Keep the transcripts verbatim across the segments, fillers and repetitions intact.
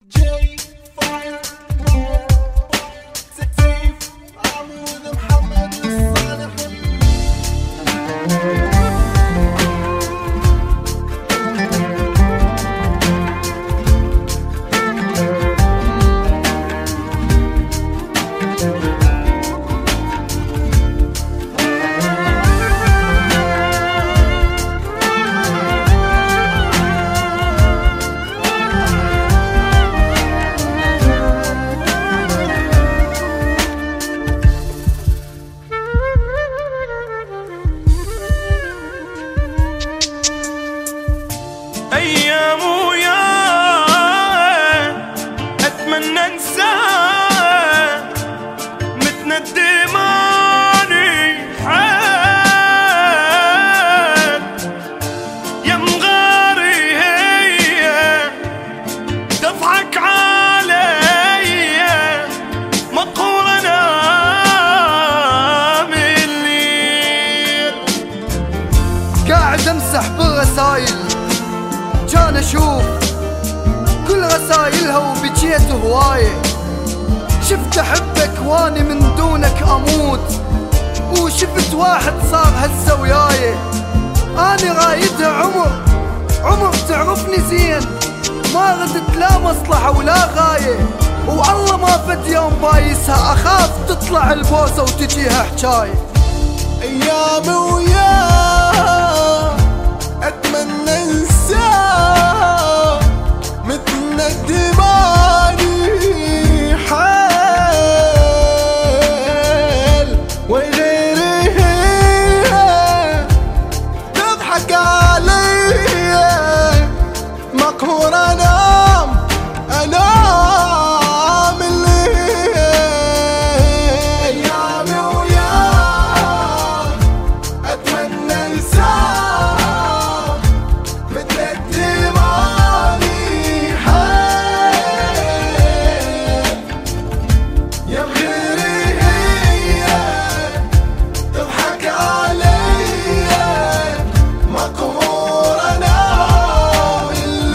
جاي فاير سيف عمود محمد الصالح. أيام وياه أتمنى أنساه متندم أني حال يا مغاري هي تضحك علي مقهور أنا من الليل قاعد امسح بالرسايل كان اشوف كل رسايلها وبجيت هواية. شفت احبك واني من دونك اموت، وشفت واحد صار هسه وياي. اني رايدها عمر عمر تعرفني زين، ما ردت لا مصلحة ولا غاية، والله ما فد يوم بايسها اخاف تطلع البوسة وتجيها حجاية. ايام وياه اتمنى انساه متندم أني حال وغيري هي تضحك علي مقهور انام انام الليل. ايامي وياه اتمنى انساه متندم أني حال يا غيري هي تضحك علي مقهور انام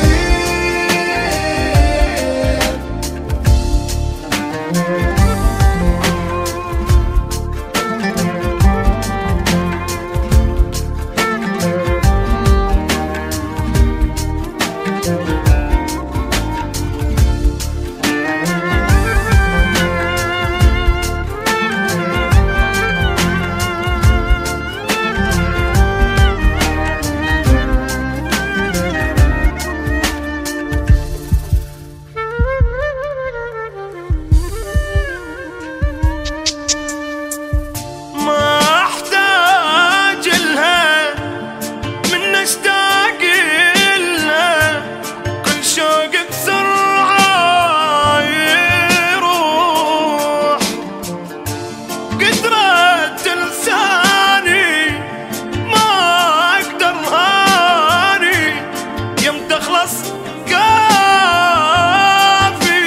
الليل. ما احتاج لها من اشتاق لها، كل شوق بسرعة يروح، قدرة لساني ما اقدر هاني يوم تخلص كافي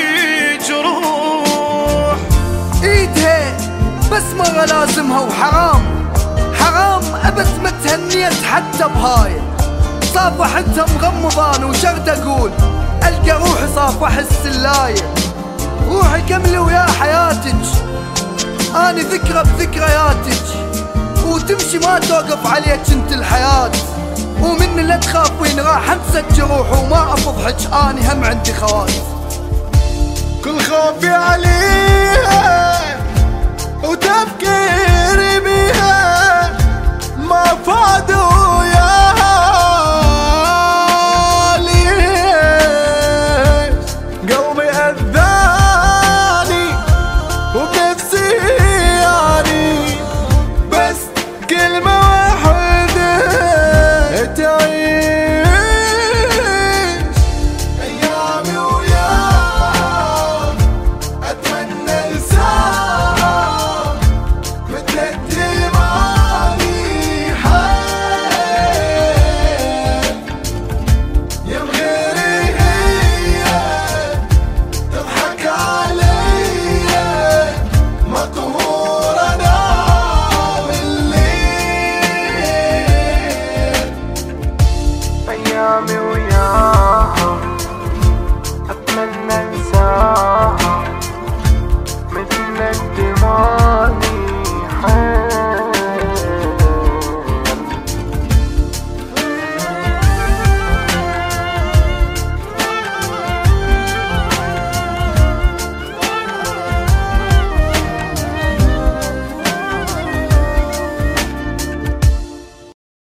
جروح. ايدها بس مرة لازمها وحرام حرام ابد ما تهنيت حتى بهاي. صافحتها مغمضان وشرد اقول القى روحي صافح السلاية. روحي كملي ويا حياتك اني ذكرى بذكرياتك، وتمشي ما توقف عليك انت الحياة. ومني لا تخافين راح انسى الجروح وما افضحك اني هم عندي خوات. كل خوفي عليها وتفكيري بيها ما فاد وياها. ليش قلبي أذاني وبنفسي يعني بس كلمة واحدة تعيش. أيامي وياه أتمنى انساه متندم أني حال Bye.